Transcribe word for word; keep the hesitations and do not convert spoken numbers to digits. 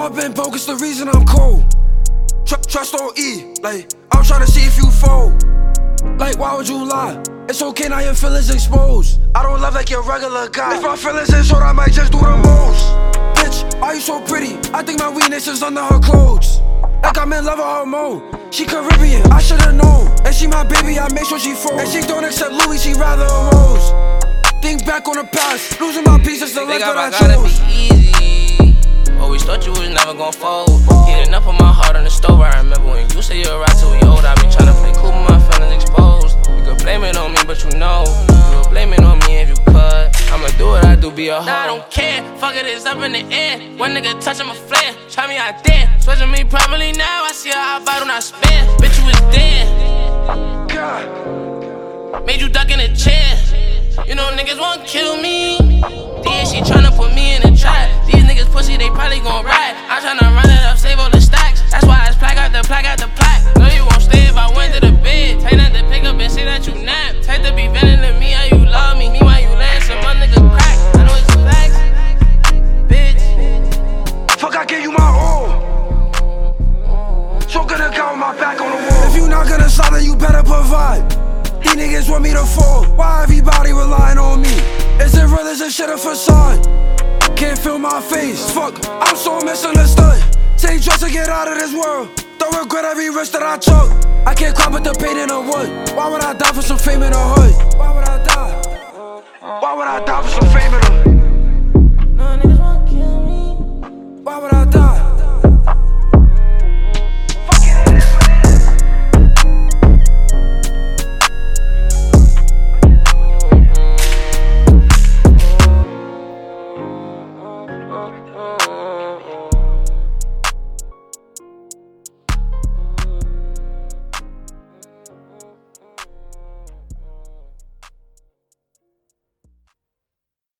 I've been broke, it's the reason I'm cold. Tr trust on E, like, I'm tryna see if you fold. Like, why would you lie? It's okay, now your feelings exposed. I don't love like your regular guy. If my feelings is short, I might just do the most. Bitch, why you so pretty? I think my weakness is under her clothes. Like I'm in love with her mode. She Caribbean, I should've known. And she my baby, I make sure she folds. And she don't accept Louis, she rather a rose. Think back on the past, losing my peace is the life that I chose. Be easy. Always thought you was never gon' fold. Heating up on my heart on the stove. I remember when you said you were right till we old. I been tryna play cool, but my feelings exposed. You could blame it on me, but you know you would blame it on me if you could. I'ma do what I do, be a hoe. Nah, I don't care, fuck it, it's up in the air. One nigga touch, I'ma flare. Try me out there, switching me properly now. I see how I fight when I spin. Bitch, you was dead. God. Made you duck in a chair. You know niggas won't kill me. Then she tryna put me in a trap. These niggas pussy, they probably gon' ride. I'm tryna run it up, save all the stacks. That's why it's plaque out the plaque out the plaque. No, you won't stay if I went to the bed. Take that to pick up and say that you nap. Take to be venting to me how you love me. Me while you land some other nigga crack. I know it's facts, bitch. Fuck, I gave you my all. So gonna count my back on the wall. If you not gonna slide, then you better provide. These niggas want me to fall. Why everybody relying on me? Is it real? Is this shit a facade? Can't feel my face. Fuck, I'm so misunderstood. Take drugs to get out of this world. Don't regret every risk that I took. I can't cry with the pain in the wood. Why would I die for some fame in the hood? Why would I die? Why would I die for some fame in the hood?